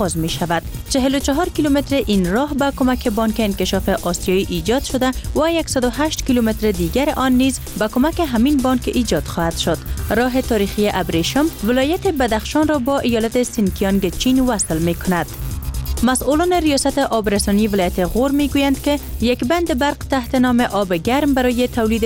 باز می شود. 44 کیلومتر این راه با کمک بانک انکشاف آسیایی ایجاد شده و 108 کیلومتر دیگر آن نیز با کمک همین بانک ایجاد خواهد شد. راه تاریخی ابریشم ولایت بدخشان را با ایالت سینکیانگ چین وصل می کند. مسئولان ریاست آبرسانی ولایت غور میگویند که یک بند برق تحت نام آب گرم برای تولید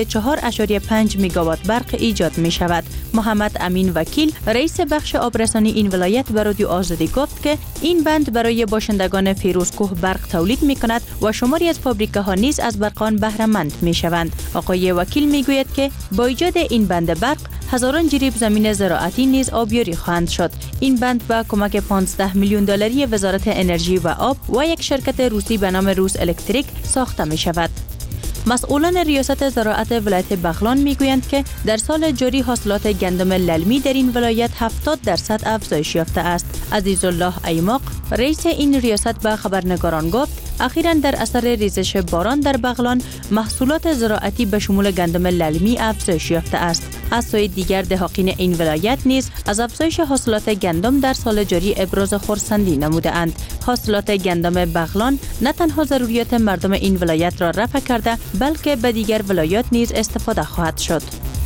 4.5 میگاوات برق ایجاد می شود. محمد امین وکیل رئیس بخش آبرسانی این ولایت به رادیو آزادی گفت که این بند برای باشندگان فیروزکوه برق تولید می کند و شماری از فابریکه ها نیز از برقان بهره مند می شوند. آقای وکیل می گوید که با ایجاد این بند برق هزاران جریب زمین زراعتی نیز آبیاری خواهند شد. این بند با کمک 15 میلیون دلاری وزارت انرژی و آب و یک شرکت روسی به نام روس الکتریک ساخته می شود. مسئولان ریاست زراعت ولایت بغلان میگویند که در سال جاری حاصلات گندم للمی در این ولایت 70% افزایش یافته است. عزیزالله ایماق رئیس این ریاست به خبرنگاران گفت اخیراً در اثر ریزش باران در بغلان محصولات زراعتی به شمول گندم للمی افزایش یافته است. از سوی دیگر دهقان این ولایت نیز از افزایش حاصلات گندم در سال جاری ابراز خرسندی نموده اند. حاصلات گندم بغلان نه تنها ضروریات مردم این ولایت را رفع کرده بلکه به دیگر ولایات نیز استفاده خواهد شد.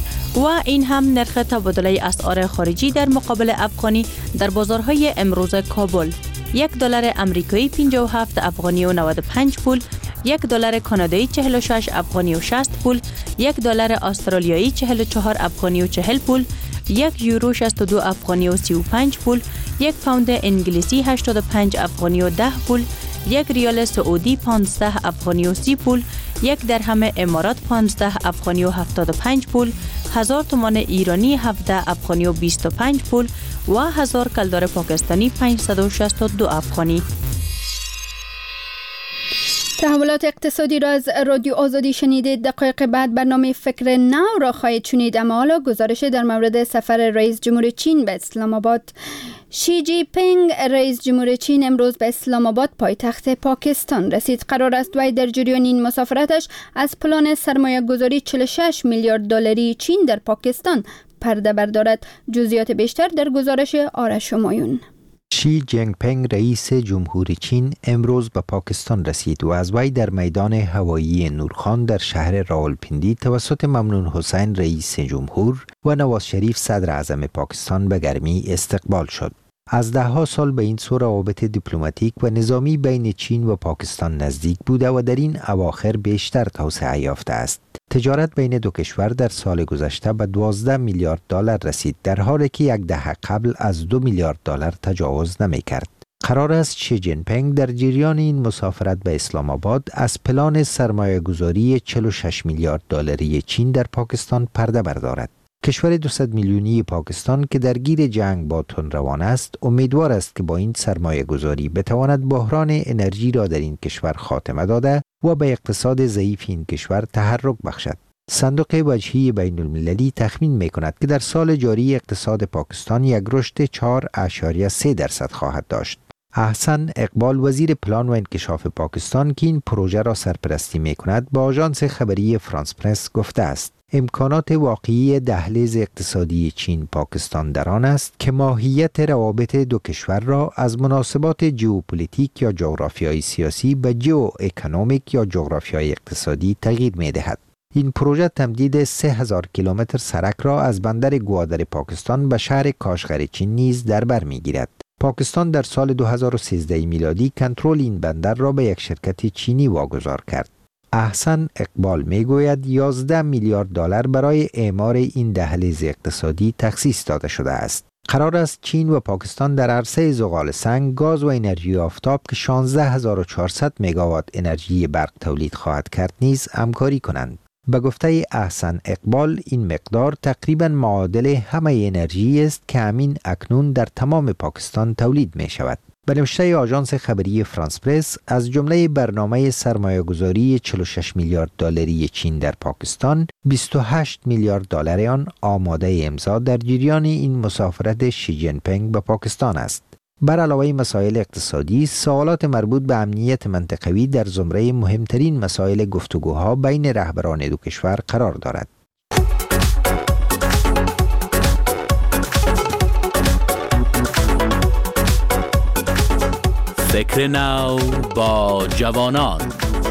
و این هم نرخ تبادله اسعار خارجی در مقابل افغانی در بازارهای امروز کابل: $1 امریکایی 57 افغانی و 95 پول، $1 کانادایی 46 افغانی و 60 پول، $1 استرالیایی 44 افغانی و 40 پول، یک یورو 62 افغانی و 35 پول، یک پوند انگلیسی 85 افغانی و 10 پول، یک ریال سعودی 15 افغانی و 30 پول، یک درهم امارات 15 افغانی و 75 پول، 1000 تومان ایرانی 17 افغانی و 25 پول و 1000 کلدار پاکستانی 562 افغانی. تحولات اقتصادی را از رادیو آزادی شنیدید. دقایق بعد برنامه فکر نو را خواهید شنید. اما حالا گزارش در مورد سفر رئیس جمهور چین به اسلام آباد. شی جی پینگ رئیس جمهور چین امروز به اسلام آباد پایتخت پاکستان رسید. قرار است وی در جریان این مسافرتش از پلان سرمایه گذاری 46 میلیارد دلاری چین در پاکستان پرده بردارد. جزئیات بیشتر در گزارش آرش همایون. شی جینگ پینگ رئیس جمهور چین امروز به پاکستان رسید و از وی در میدان هوایی نورخان در شهر راولپیندی توسط ممنون حسین رئیس جمهور و نواز شریف صدر اعظم پاکستان به گرمی استقبال شد. از دهها سال به این سو روابط دیپلماتیک و نظامی بین چین و پاکستان نزدیک بوده و در این اواخر بیشتر توسعه یافته است. تجارت بین دو کشور در سال گذشته به 12 میلیارد دلار رسید، در حالی که یک دهه قبل از 2 میلیارد دلار تجاوز نمی کرد. قرار است شی جین پینگ در جریان این مسافرت به اسلام آباد از پلان سرمایه گذاری 46 میلیارد دلاری چین در پاکستان پرده بردارد. کشور 200 میلیونی پاکستان که درگیر جنگ با تندروان است، امیدوار است که با این سرمایه گذاری بتواند بحران انرژی را در این کشور خاتمه داده و به اقتصاد ضعیف این کشور تحرک بخشد. صندوق وجهی بین المللی تخمین می کند که در سال جاری اقتصاد پاکستان یک رشد 4.3% خواهد داشت. احسن اقبال وزیر پلان و انکشاف پاکستان که این پروژه را سرپرستی می کند با آژانس خبری فرانس پرس گفته است امکانات واقعی دهلیز اقتصادی چین پاکستان در آن است که ماهیت روابط دو کشور را از مناسبات ژئوپلیتیک یا جغرافیای سیاسی به ژئو اکونومیک یا جغرافیای اقتصادی تغییر می دهد. این پروژه تمدید 3000 کیلومتر سرک را از بندر گوادر پاکستان به شهر کاشغر چین نیز در بر می گیرد. پاکستان در سال 2013 میلادی کنترل این بندر را به یک شرکت چینی واگذار کرد. احسن اقبال میگوید 11 میلیارد دلار برای اعمار این دهلیز اقتصادی تخصیص داده شده است. قرار است چین و پاکستان در عرصه زغال سنگ، گاز و انرژی آفتاب که 16400 مگاوات انرژی برق تولید خواهد کرد نیز همکاری کنند. به گفته احسن اقبال این مقدار تقریباً معادل همه انرژی است که همین اکنون در تمام پاکستان تولید می شود. به نوشته آژانس خبری فرانس پرس، از جمله برنامه سرمایه‌گذاری 46 میلیارد دلاری چین در پاکستان، 28 میلیارد دلار آن آماده امضا در جریان این مسافرت شی جین پینگ به پاکستان است. بر علاوه مسائل اقتصادی، سوالات مربوط به امنیت منطقوی در زمره مهمترین مسائل گفتگوها بین رهبران دو کشور قرار دارد. فکر نو با جوانان.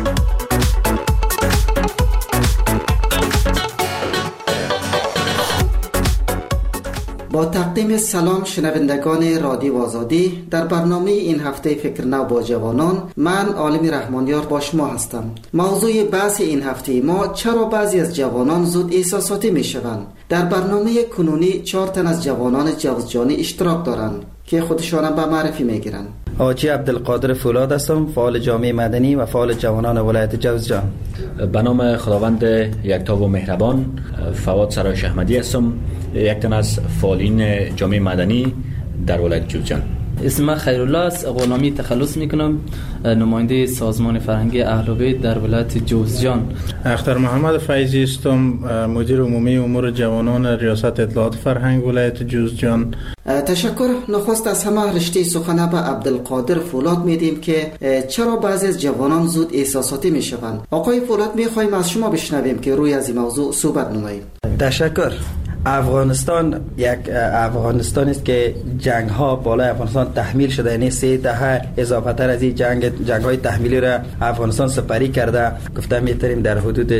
با تقدیم سلام شنوندگان رادیو آزادی، در برنامه این هفته فکر نو با جوانان من عالم رحمانیار با شما هستم. موضوع بحث این هفته ما چرا بعضی از جوانان زود احساساتی می شوند. در برنامه کنونی 4 تن از جوانان جوزجانی اشتراک دارند که خودشان به معرفی می گیرند. حاجی عبدالقادر فولاد هستم، فعال جامعه مدنی و فعال جوانان ولایت جوزجان. به نام خداوند یکتاب و مهربان، فواد سرایش احمدی هستم، یک تن از فعالین جامعه مدنی در ولایت جوزجان. اسم من خیرالله است، غلامی تخلص میکنم، نماینده سازمان فرهنگی اهل بیت در ولایت جوزجان. اختر محمد فیضی هستم، مدیر عمومی امور جوانان ریاست اطلاعات فرهنگ ولایت جوزجان. تشکر. نخست از همه رشته سخنه به عبدالقادر فولاد میدیم که چرا بعضی از جوانان زود احساساتی میشوند. آقای فولاد میخوایم از شما بشنویم که روی از این موضوع صحبت نمایید. تشکر. افغانستان یک افغانستان است که جنگ ها بالای افغانستان تحمیل شده، یعنی 3 دهه اضافه تر از این جنگ های تحمیلی را افغانستان سپری کرده. گفتم میتونیم در حدود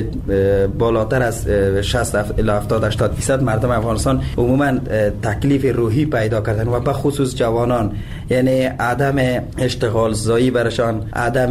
بالاتر از 60 الی 70-80% مردم افغانستان عموما تکلیف روحی پیدا کردن و به خصوص جوانان، یعنی عدم اشتغال زایی برشان، عدم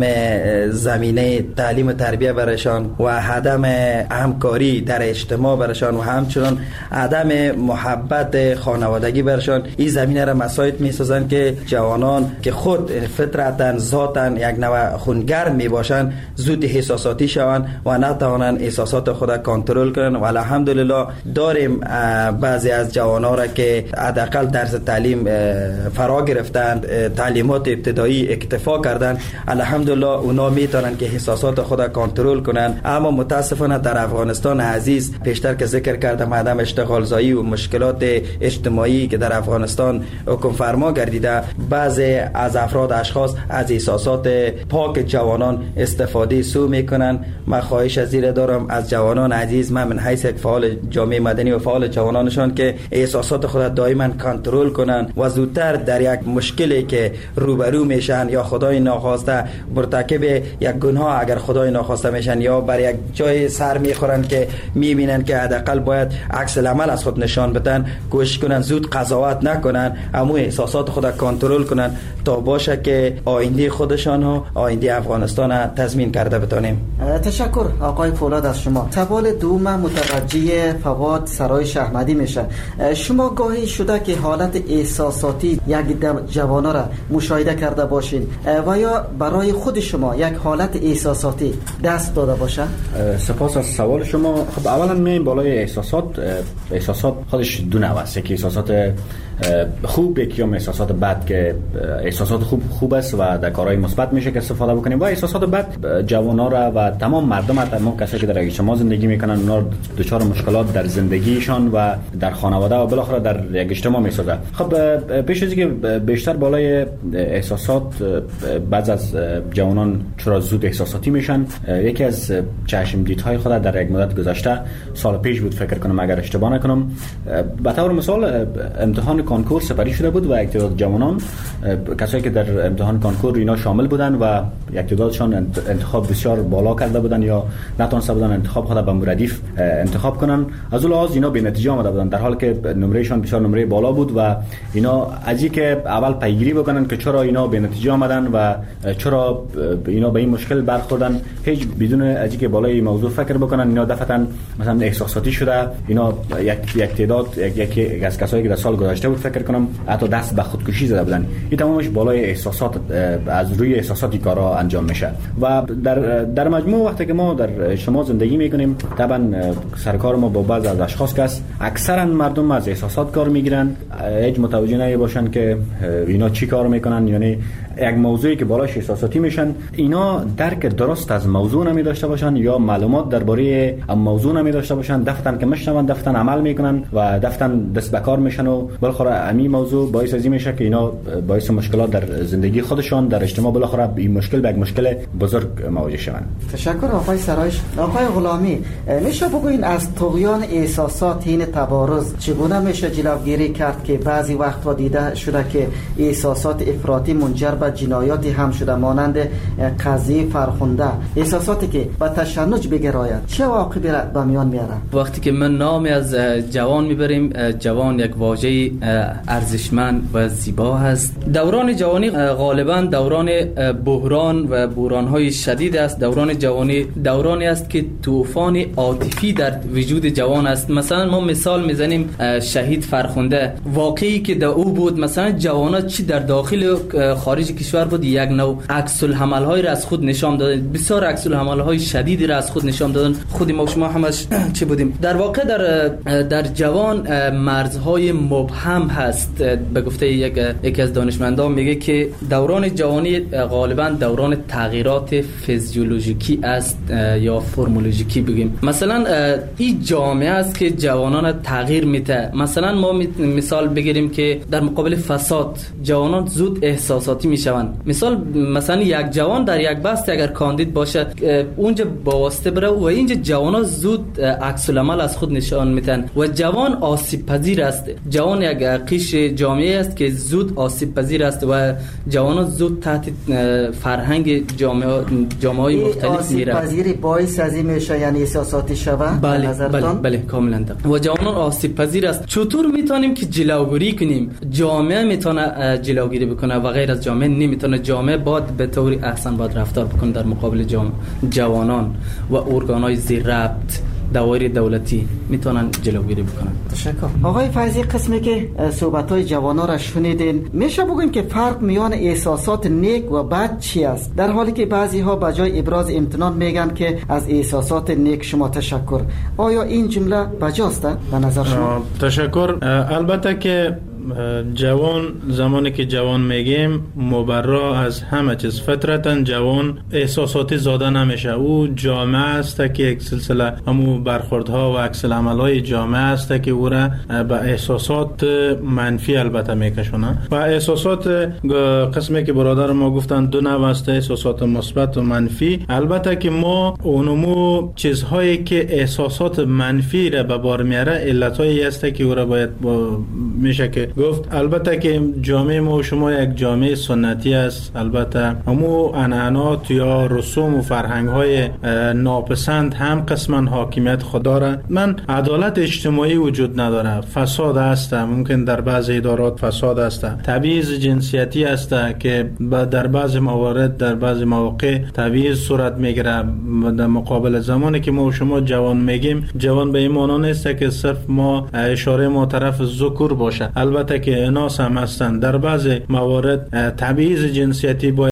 زمینه تعلیم و تربیه برشان و عدم همکاری در اجتماع برشان و همچنان عدم محبت خانوادگی برشان. این زمینه را مساعد می‌سازند که جوانان که خود فطرتاً ذاتاً یک نوع خونگرم میباشند زود احساساتی شوند و نتوانند احساسات خود کنترل کنند. و الحمدلله داریم بعضی از جوانان را که حداقل درس تعلیم فرا گرفتند، تعلیمات ابتدایی اکتفا کردند، الحمدلله اونا میتونن که احساسات خود کنترل کنند. اما متاسفانه در افغانستان عزیز، پیشتر که ذکر کردم، عدم اشتغال زایی و مشکلات اجتماعی که در افغانستان حکم فرما گردیده، بعضی از اشخاص از احساسات پاک جوانان استفاده سو میکنن. من خواهش از این دارم از جوانان عزیز، من حیث یک فعال جامعه مدنی و فعال جوانانشان، که احساسات خود دائما کنترل کنن و زودتر در یک مشکلی که روبرو میشن یا خدای ناخواسته مرتکب یک گناه اگر خدای ناخواسته میشن یا بر یک جای سر میخورن که میبینن که حداقل باید عکس العمل از خود نشان بدن، کوشش کنن زود قضاوت نکنن، اما احساسات خود کنترل کنن تا باشه که آینده خودشان و آینده افغانستان تضمین کرده بتونیم. تشکر آقای فولاد از شما. سوال دوم متوجه فواد سرایش احمدی میشه. شما گاهی شده که حالت احساساتی یک جوانا را مشاهده کرده باشین و یا برای خود شما یک حالت احساساتی دست داده باشه؟ سپاس از سوال شما. خب اولا میایم بالای احساسات خودش دو نوع است، که احساسات خوب، یکی هم احساسات بد که احساسات خوب است و در کارهای مثبت میشه که استفاده بکنیم، و احساسات بد جوانا را و تمام مردم، تمام کسایی که در اجتماع زندگی میکنن، اونا دچار مشکلات در زندگیشان و در خانواده و بالاخره در یک اجتماع میسازه. خب پیش از اینکه بیشتر بالای احساسات، بعض از جوانان چرا زود احساساتی میشن، یکی از چشم دیدهای خود در یک مدت گذشته، سال پیش بود فکر کنم اگر اشتباه نکنم، به طور مثال امتحان کنکور سپری شده بود و یک تعداد جوانان، کسایی که در امتحان کنکور اینا شامل بودن و یک تعدادشان انتخاب بسیار بالا کرده بودن یا نتونسته بودن انتخاب خود به مردیف انتخاب کنن، از اون لحاظ اینا به نتیجه آمده بودن، در حالی که نمرهشان بسیار نمره بالا بود و اینا از اینکه اول پیگیری بکنن که چرا اینا به نتیجه آمدن و چرا اینا به این مشکل برخوردن، هیچ بدون از اینکه بالای موضوع فکر بکنن، اینا دفعتاً مثلا احساساتی شده. اینا یک تعداد یکی از کسایی که در سال گذشته بود فکر کنم حتی دست به خودکشی زده بودن. این تمامش بالای احساسات، از روی احساساتی کارا انجام میشه. و در مجموع وقتی که ما در اجتماع زندگی میکنیم، طبعا سرکار ما با بعض از اشخاص که اکثرا مردم از احساسات کار میگیرن، هیچ متوجه نمیباشن که اینا چی کار میکنن، یعنی یک موضوعی که بالاش احساساتی میشن، اینا درک درست از موضوع نمی داشته باشن یا معلومات درباره موضوع نمی داشته باشن، دفتن که میشنون، دفتن عمل میکنن و دفتن دست به کار میشن و بالاخره بالاخره همین موضوع باعث از این میشه که اینا باعث مشکلات در زندگی خودشان در اجتماع بالاخره این مشکل به یک مشکل بزرگ مواجه شوند. تشکر آقای سرایش. آقای غلامی، میشه بگوین از طغیان احساسات این تبارز چگونه میشه جلوگیری کرد که بعضی وقت‌ها دیده شده که احساسات افراطی منجر به جنایاتی هم شده، مانند قضیه فرخنده، احساساتی که به تشنج بگراید چه عواقبی را به میان میاره؟ وقتی که من نامی از جوان میبریم، جوان یک واژه ارزشمند و زیبا هست. دوران جوانی غالبا دوران بحران و بحران‌های شدید است. دوران جوانی دورانی است که طوفان عاطفی در وجود جوان است. مثلا ما مثال میزنیم شهید فرخنده، واقعی که در او بود، مثلا جوانا چی در داخل خارج کشور بود، یک نوع عکس العمل‌های را از خود نشان دادن، بسیار عکس العمل‌های شدیدی را از خود نشان دادن. خود ما شما همش چی بودیم. در واقع در جوان مرزهای مبهم هست. به گفته یکی از دانشمندان میگه که دوران جوانی غالبا دوران تغییرات فیزیولوژیکی است یا فرمولوژیکی بگیم. مثلا این جامعه است که جوانان تغییر میده. مثلا ما مثال بگیریم که در مقابل فساد جوانان زود احساساتی میشوند. مثلا یک جوان در یک بست اگر کاندید باشه اونجا با واسطه بره و اینجا جوانان زود عکس العمل از خود نشان میدن و جوان آسیب پذیر است. جوان یک قش جامعه است که زود آسیب پذیر است و جوانان زود تحت فرهنگ جامعه‌های مختلف میره. آسیب پذیری باعث از این میشه یعنی احساساتی شوه؟ بله کاملا درست. و جوانان آسیب پذیر است. چطور میتونیم که جلوگیری کنیم؟ جامعه میتونه جلوگیری بکنه و غیر از جامعه نمیتونه. جامعه باید به طور احسن باید رفتار بکنه در مقابل جوانان و ارگان‌های زیر ربط دوایر دولتی میتونن جلوگیری بکنن. تشکر. آقای فیضی، قسمی که صحبت‌های جوانا را شنیدین، میشه بگیم که فرق میان احساسات نیک و بد چی است؟ در حالی که بعضی‌ها به جای ابراز امتنان میگن که از احساسات نیک شما تشکر. آیا این جمله بجاست به نظر شما؟ تشکر. البته که جوان، زمانی که جوان میگیم مبرا از همه چیز، فطرتاً جوان احساساتی زاده نمیشه. او جامعه است که یک سلسله همو برخوردها و عکس العمل‌های جامعه است که او را به احساسات منفی البته میکشونه. و احساسات قسمی که برادر ما گفتن دو نوع است، احساسات مثبت و منفی. البته که ما اونمو چیزهایی که احساسات منفی را به بار میاره علتایی است که او را باید میشه که گفت. البته که جامعه ما و شما یک جامعه سنتی است. البته همو عنعنات یا رسوم و فرهنگ های ناپسند هم قسما حاکمیت خدا را. من عدالت اجتماعی وجود نداره، فساد است، ممکن در بعض ادارات فساد است، تبعیض جنسیتی است که در بعض موارد در بعض مواقع تبعیض صورت میگیره. در مقابل زمانی که ما و شما جوان میگیم، جوان به این معنا نیست که صرف ما اشاره ما طرف ذکر باشه. البته که اناث هم هستند. در بعض موارد تبعیض جنسیتی